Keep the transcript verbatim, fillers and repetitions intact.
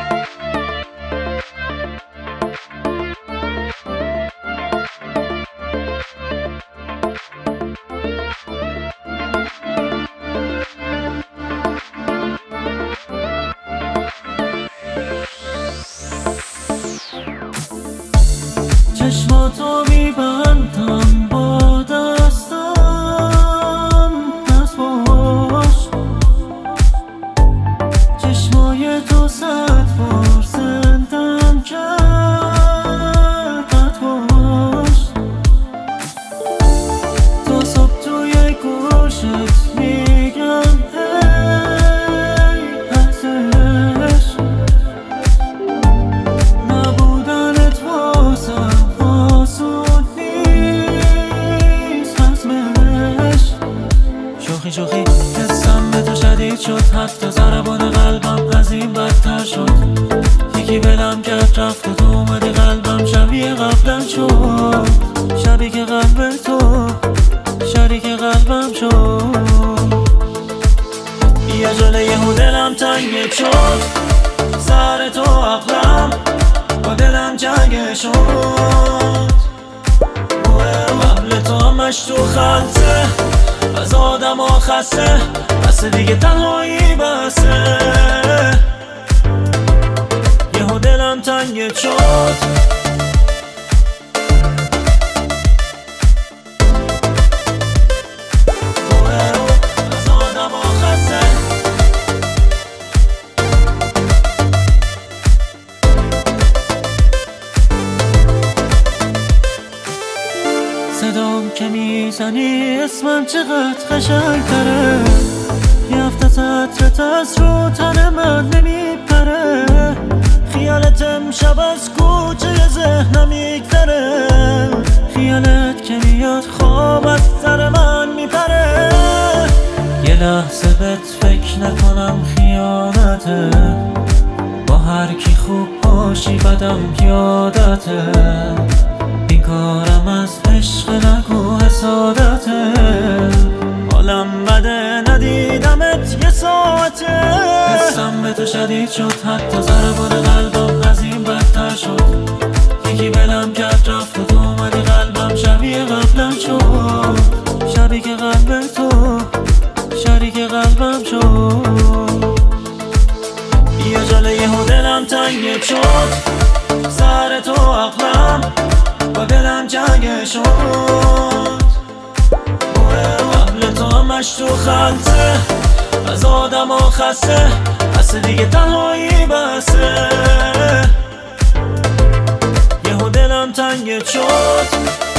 چشماتو میبندم با دستم، دست باش. چشمای تو صد بار زندم کرد، قد باش. تا صبح توی گوشت میگم ای ارزش نبودنت واسم آسون نیست، حتمش. شوخی شوخی حسم به تو شدید شد، حتی ضربان قلبم از این بدتر شد. یکی بلم کرد رفت و تو اومدی قلبم شبیه قبلم شد. شبیه که قلب تو شریک قلبم شد. یه جله یهو دلم تنگ شد، سر تو عقلم با دلم جنگ شد. قبل تو همش تو خلطه، از آدم ها خسته، بس دیگه تنهایی بسه. یهو دلم تنگ شد، از آدم ها خسته. صدام که میزنی اسمم چقدر قشنگ تره. یه هفته سطرت از رو تن من نمیپره. خیالت امشب از کوچه ذهنم میگذره. خیالت که میاد خواب از سر من میپره. یه لحظه بهت فکر نکنم خیانته. با هر کی خوب باشی بدم یادته. این کارم از عشق نگو حسادته. حالم بده ندیدمت یه ساعته. حسم به تو شدید شد، حتی ضربان قلبم از این بدتر شد. یکی بلم کرد رفت و تو اومدی قلبم شبیه قبلم شد. شبیه که قلب تو شریک قلبم شد. یه جله یهو دلم تنگ شد، سر تو عقلم با دلم جنگ شد. قبل تو همش تو خلطه، از آدم ها خسته، بس دیگه تنهایی بسه. یهو دلم تنگ شد.